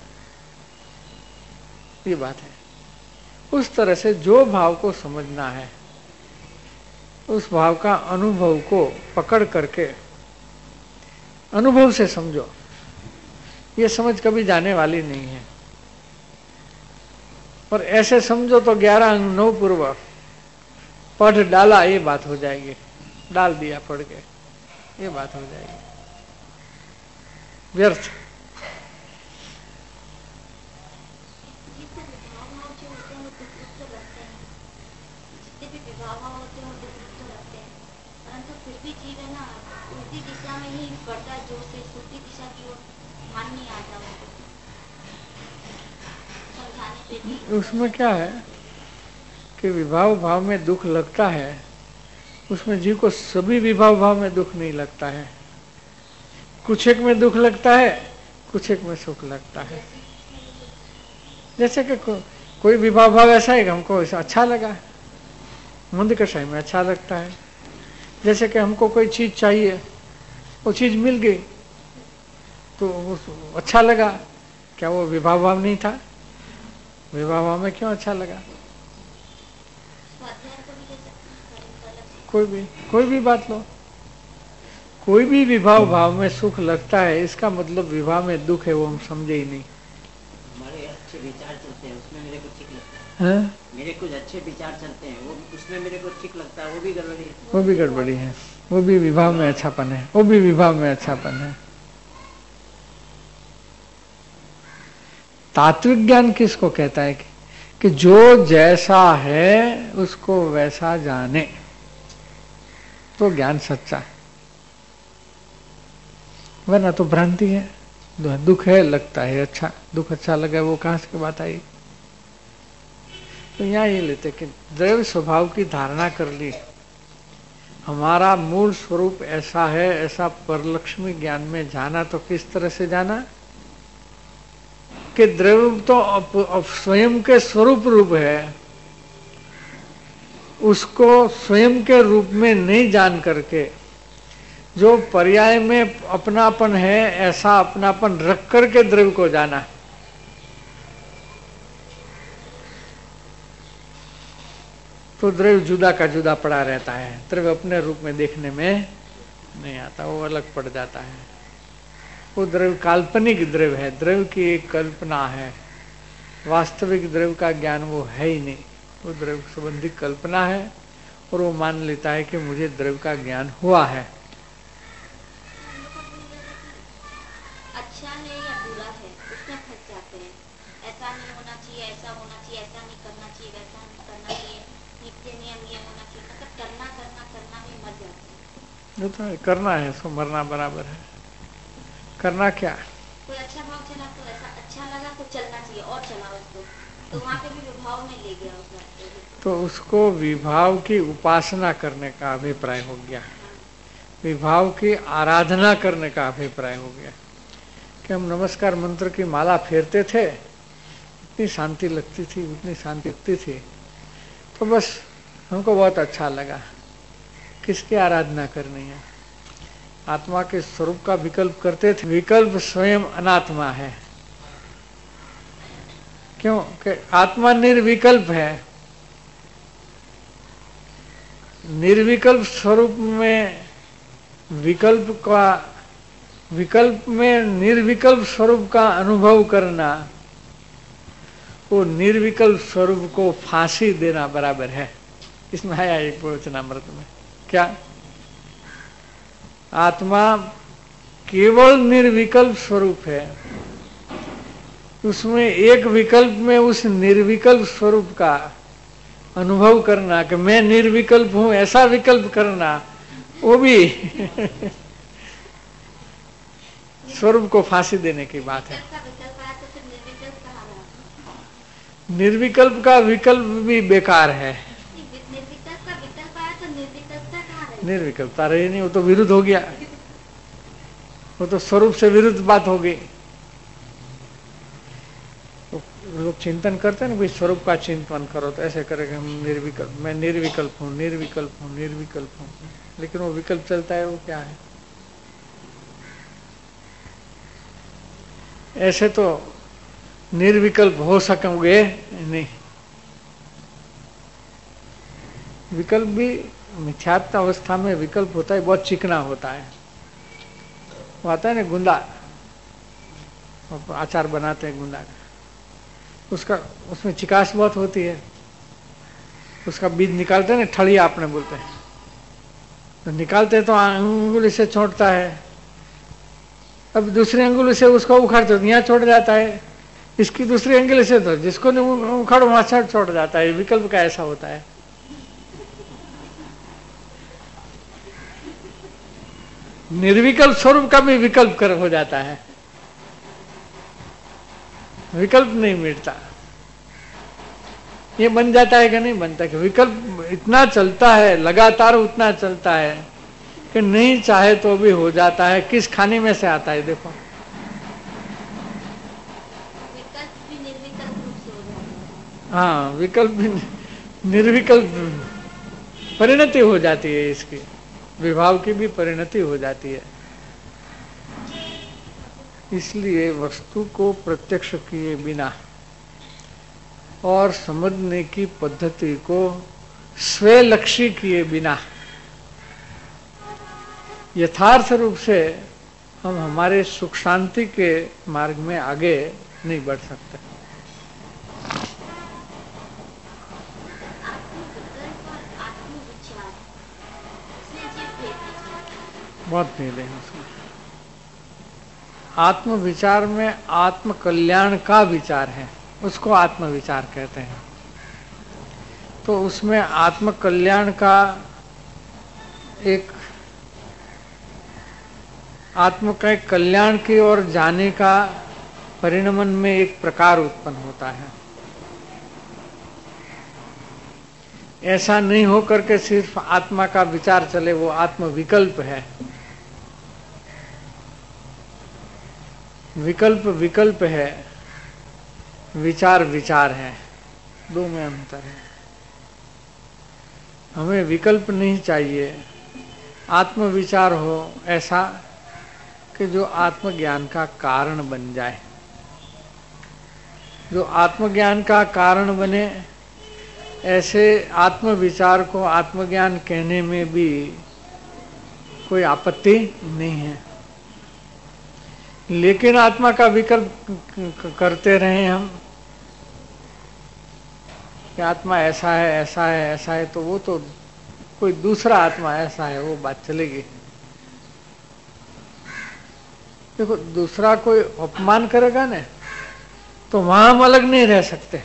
B: ये बात है। उस तरह से जो भाव को समझना है उस भाव का अनुभव को पकड़ करके अनुभव से समझो। ये समझ कभी जाने वाली नहीं है। और ऐसे समझो तो ग्यारह अंग नौ पूर्व पढ़ डाला ये बात हो जाएगी, डाल दिया पढ़ के ये बात हो जाएगी, व्यर्थ। उसमें क्या है कि विभाव भाव में दुख लगता है, उसमें जीव को सभी विभाव भाव में दुख नहीं लगता है। कुछ एक में दुख लगता है, कुछ एक में सुख लगता है। जैसे कि को, कोई विभाव भाव ऐसा है कि हमको ऐसा अच्छा लगा, मुंद कषाय में अच्छा लगता है। जैसे कि हमको कोई चीज चाहिए, वो चीज मिल गई तो वो अच्छा लगा, क्या वो विभाव भाव नहीं था? विभाव भाव में क्यों अच्छा लगा? कोई भी कोई भी बात लो, कोई भी विभाव भाव में सुख लगता है, इसका मतलब विभाव में दुख है, वो हम समझे ही नहीं।
C: हमारे अच्छे विचार चलते हैं उसमें मेरे को ठीक लगता है,
B: है?
C: मेरे कुछ अच्छे विचार चलते हैं वो उसमें मेरे को ठीक लगता है, वो भी गड़बड़ी है।
B: वो भी गड़बड़ी है, वो भी विभाव में अच्छापन है, वो भी विभाव में अच्छापन है। तात्विक ज्ञान किसको कहता है कि जो जैसा है उसको वैसा जाने, तो ज्ञान सच्चा है। वरना तो भ्रांति है। दुख है लगता है अच्छा, दुख अच्छा लगा, वो कहां से बात आई? तो यहाँ ये लेते कि द्रव्य स्वभाव की धारणा कर ली, हमारा मूल स्वरूप ऐसा है, ऐसा परलक्ष्मी ज्ञान में जाना। तो किस तरह से जाना कि द्रव्य तो अप, अप स्वयं के स्वरूप रूप है, उसको स्वयं के रूप में नहीं जान करके जो पर्याय में अपनापन है, ऐसा अपनापन रख करके द्रव्य को जाना। तो द्रव्य जुदा का जुदा पड़ा रहता है, द्रव्य अपने रूप में देखने में नहीं आता, वो अलग पड़ जाता है। वो द्रव्य काल्पनिक द्रव्य है, द्रव्य की एक कल्पना है, वास्तविक द्रव्य का ज्ञान वो है ही नहीं। वो द्रव्य संबंधी कल्पना है और वो मान लेता है कि मुझे द्रव्य का ज्ञान हुआ है।
D: अच्छा है या बुरा है उसमें फंस जाते हैं। ऐसा नहीं होना चाहिए, ऐसा होना चाहिए, ऐसा नहीं करना चाहिए, वैसा नहीं करना चाहिए, नित्य नियम ये होना चाहिए, मतलब करना करना करना में मर जाते हैं।
B: जो तो करना है सो मरना बराबर है। करना क्या?
D: कोई अच्छा भाव चला तो ऐसा अच्छा लगा तो चलना चाहिए और चला उसको, तो वहाँ पे भी विभाव में ले गया उसका,
B: तो उसको विभाव की उपासना करने का अभिप्राय हो गया, विभाव की आराधना करने का अभिप्राय हो गया कि हम नमस्कार मंत्र की माला फेरते थे, इतनी शांति लगती थी, इतनी शांति लगती थी, तो बस हमको बहुत अच्छा लगा। किसकी आराधना करनी है? आत्मा के स्वरूप का विकल्प करते थे। विकल्प स्वयं अनात्मा है। क्यों? कि आत्मा निर्विकल्प है। निर्विकल्प स्वरूप में विकल्प का विकल्प में निर्विकल्प स्वरूप का अनुभव करना, वो निर्विकल्प स्वरूप को फांसी देना बराबर है। इसमें आया एक प्रवचनामृत में। क्या? आत्मा केवल निर्विकल्प स्वरूप है, उसमें एक विकल्प में उस निर्विकल्प स्वरूप का अनुभव करना कि मैं निर्विकल्प हूं, ऐसा विकल्प करना, वो भी स्वरूप को फांसी देने की बात है। निर्विकल्प का विकल्प भी बेकार है। निर्विकल्पता रही नहीं, वो तो विरुद्ध हो गया, वो तो स्वरूप से विरुद्ध बात हो गई। तो लोग चिंतन करते हैं ना, भाई स्वरूप का चिंतन करो, तो ऐसे करेंगे हम निर्विकल्प, मैं निर्विकल्प हूँ, निर्विकल्प हूँ, निर्विकल्प हूँ, लेकिन वो विकल्प चलता है, वो क्या है? ऐसे तो निर्विकल्प हो सकोगे नहीं। विकल्प भी मिथ्यात्व अवस्था में विकल्प होता है, बहुत चिकना होता है। वो आता है ना गुंदा, अचार बनाते हैं गुंदा का, उसका उसमें चिकास बहुत होती है, उसका बीज निकालते हैं ना, ठड़िया आपने बोलते हैं, तो निकालते हैं तो अंगुली से छोड़ता है, अब दूसरी अंगुली से उसको उखाड़ते तो यहाँ छोड़ जाता है, इसकी दूसरी अंगुली से तो जिसको उखाड़ो वहां छोड़ जाता है। विकल्प का ऐसा होता है। निर्विकल्प स्वरूप का भी विकल्प कर हो जाता है, विकल्प नहीं मिटता। ये बन जाता है कि नहीं बनता? कि विकल्प इतना चलता है, लगातार उतना चलता है कि नहीं चाहे तो भी हो जाता है। किस खाने में से आता है? देखो,
D: विकल्प भी निर्विकल्प रूप से हो जाता है।
B: हाँ, विकल्प भी निर्विकल्प परिणति हो जाती है, इसकी विभाव की भी परिणति हो जाती है। इसलिए वस्तु को प्रत्यक्ष किए बिना और समझने की पद्धति को स्वलक्षी किए बिना यथार्थ रूप से हम हमारे सुख शांति के मार्ग में आगे नहीं बढ़ सकते। बहुत भेद है उसमें। आत्म विचार में आत्म कल्याण का विचार है, उसको आत्म विचार कहते हैं। तो उसमें आत्म कल्याण का एक आत्म के कल्याण की ओर जाने का परिणमन में एक प्रकार उत्पन्न होता है। ऐसा नहीं हो करके सिर्फ आत्मा का विचार चले, वो आत्म विकल्प है। विकल्प विकल्प है, विचार विचार है, दो में अंतर है। हमें विकल्प नहीं चाहिए, आत्म विचार हो ऐसा कि जो आत्मज्ञान का कारण बन जाए। जो आत्मज्ञान का कारण बने, ऐसे आत्म विचार को आत्मज्ञान कहने में भी कोई आपत्ति नहीं है। लेकिन आत्मा का विकल्प करते रहे हम कि आत्मा ऐसा है, ऐसा है, ऐसा है, तो वो तो कोई दूसरा आत्मा ऐसा है, वो बात चलेगी। देखो, दूसरा कोई अपमान करेगा ना, तो वहां हम अलग नहीं रह सकते।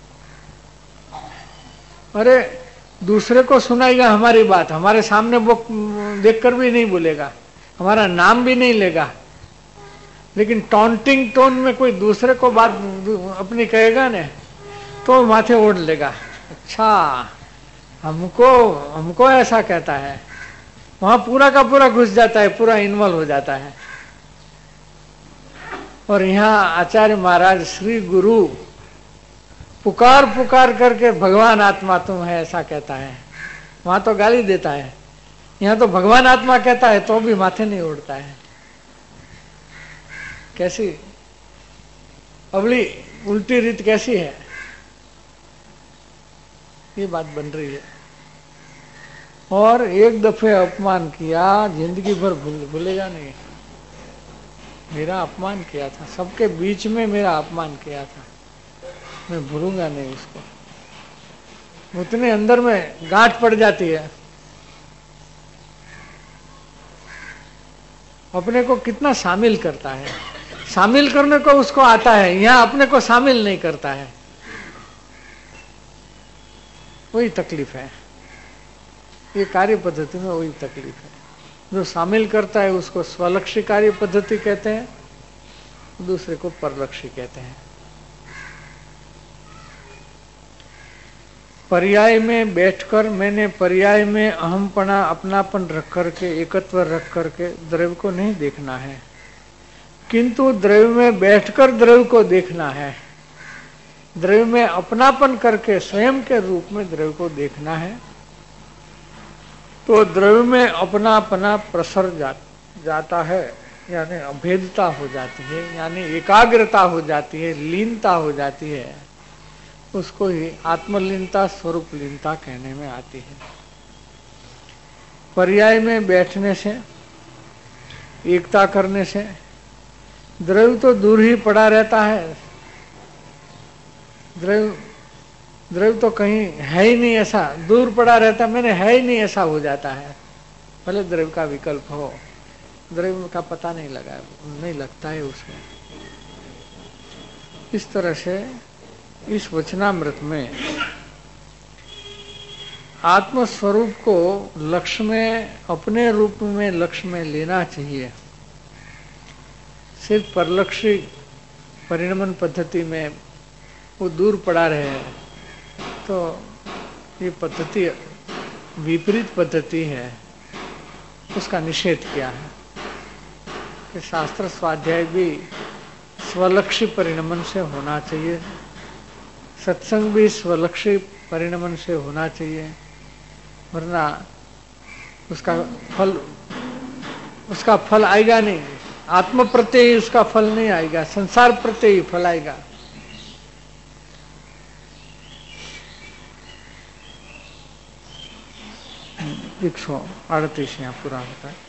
B: अरे, दूसरे को सुनाएगा हमारी बात, हमारे सामने वो देखकर भी नहीं बोलेगा, हमारा नाम भी नहीं लेगा, लेकिन टॉन्टिंग टोन में कोई दूसरे को बात अपनी कहेगा ने, तो माथे ओढ़ लेगा। अच्छा, हमको हमको ऐसा कहता है, वहां पूरा का पूरा घुस जाता है, पूरा इन्वॉल्व हो जाता है। और यहाँ आचार्य महाराज श्री गुरु पुकार पुकार करके भगवान आत्मा तुम है ऐसा कहता है। वहां तो गाली देता है, यहाँ तो भगवान आत्मा कहता है तो भी माथे नहीं उड़ता है। कैसी अगली उल्टी रीत कैसी है, ये बात बन रही है। और एक दफे अपमान किया, जिंदगी भर भूल भूलेगा नहीं। मेरा अपमान किया था, सबके बीच में मेरा अपमान किया था, मैं भूलूंगा नहीं उसको। उतने अंदर में गांठ पड़ जाती है। अपने को कितना शामिल करता है, शामिल करने को उसको आता है, यहां अपने को शामिल नहीं करता है, वही तकलीफ है। ये कार्य पद्धति में वही तकलीफ है। जो शामिल करता है उसको स्वलक्षी कार्य पद्धति कहते हैं, दूसरे को परलक्षी कहते हैं। पर्याय में बैठकर मैंने पर्याय में अहमपना अपनापन रख करके, एकत्व रख करके द्रव्य को नहीं देखना है, किंतु द्रव्य में बैठकर द्रव्य को देखना है। द्रव्य में अपनापन करके स्वयं के रूप में द्रव्य को देखना है, तो द्रव्य में अपनापना प्रसर जा, जाता है, यानी अभेदता हो जाती है, यानी एकाग्रता हो जाती है, लीनता हो जाती है। उसको ही आत्मलीनता, स्वरूप लीनता कहने में आती है। पर्याय में बैठने से, एकता करने से द्रव्य तो दूर ही पड़ा रहता है। द्रव्य द्रव्य तो कहीं है ही नहीं, ऐसा दूर पड़ा रहता, मैंने है ही नहीं ऐसा हो जाता है। भले द्रव्य का विकल्प हो, द्रव्य का पता नहीं लगा नहीं लगता है उसमें। इस तरह से इस वचनामृत में आत्मस्वरूप को लक्ष्य में, अपने रूप में लक्ष्य में लेना चाहिए। सिर्फ परलक्षी परिणमन पद्धति में वो दूर पड़ा रहे तो ये पद्धति विपरीत पद्धति है, उसका निषेध किया है कि शास्त्र स्वाध्याय भी स्वलक्षी परिणमन से होना चाहिए, सत्संग भी स्वलक्षी परिणमन से होना चाहिए, वरना उसका फल उसका फल आएगा नहीं। आत्म प्रत्यय उसका फल नहीं आएगा, संसार प्रत्यय फल आएगा। एक सौ अड़तीस यहाँ पूरा होता है।